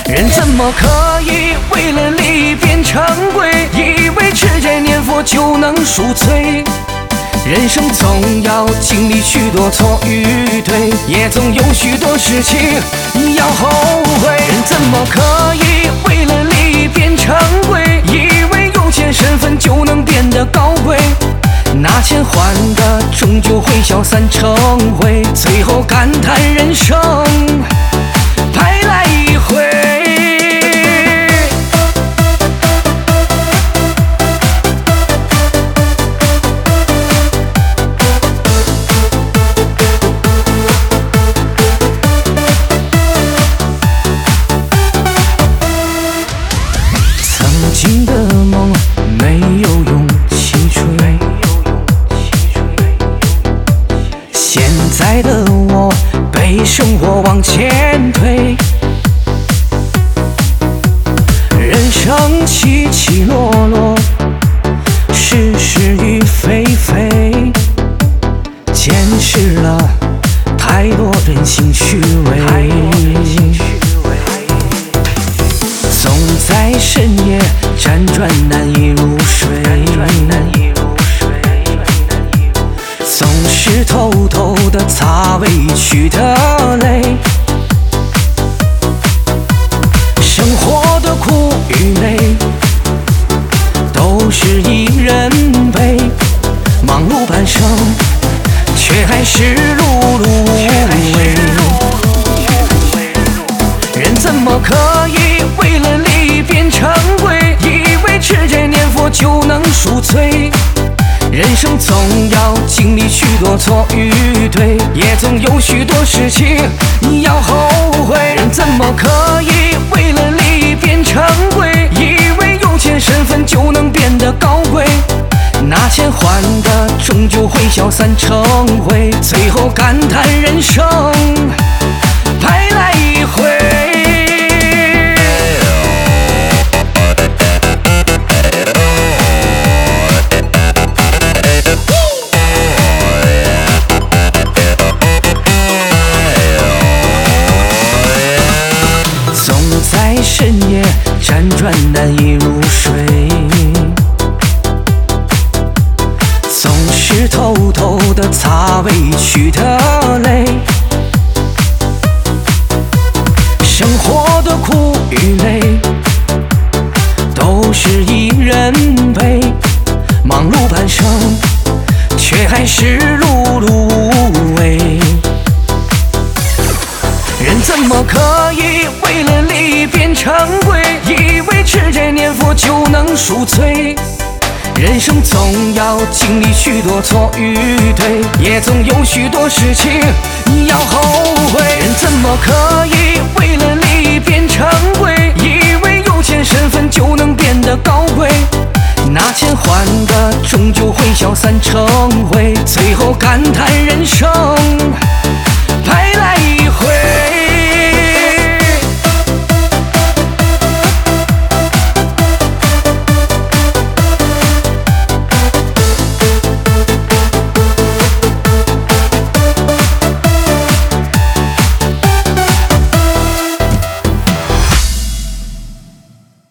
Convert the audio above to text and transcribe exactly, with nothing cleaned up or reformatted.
人怎么可以为了利变成鬼？以为吃斋念佛就能赎罪。人生总要经历许多错与对，也总有许多事情要后悔。人怎么可以为了利变成鬼？以为有钱身份就能变得高贵。拿钱换的终究会消散成灰，最后感叹人生白来一回。曾经的梦没有勇气追，现在的我被生活往前推。人生起起落落，是是与非非，见识了太多人心虚伪。总在深夜辗转难以入睡，总是偷偷地擦委屈的泪。生活的苦与累都是一人背，忙碌半生却还是碌碌无为。人怎么可以为了利变成鬼？以为吃斋念佛就能赎罪。人生总要经历许多错与对，也总有许多事情要后悔。人怎么可以为了利变成鬼？以为有钱身份就能变得高贵。拿钱换的终究会消散成灰，最后感叹人生白来一回。在深夜辗转难以入睡，总是偷偷地擦委屈的泪。生活的苦与累都是一人背，忙碌半生却还是碌碌无为。人怎么可以为了利变成鬼？以为吃斋念佛就能赎罪。人生总要经历许多错与对，也总有许多事情要后悔。人怎么可以为了利变成鬼？以为有钱身份就能变得高贵。拿钱换的终究会消散成灰，最后感叹人生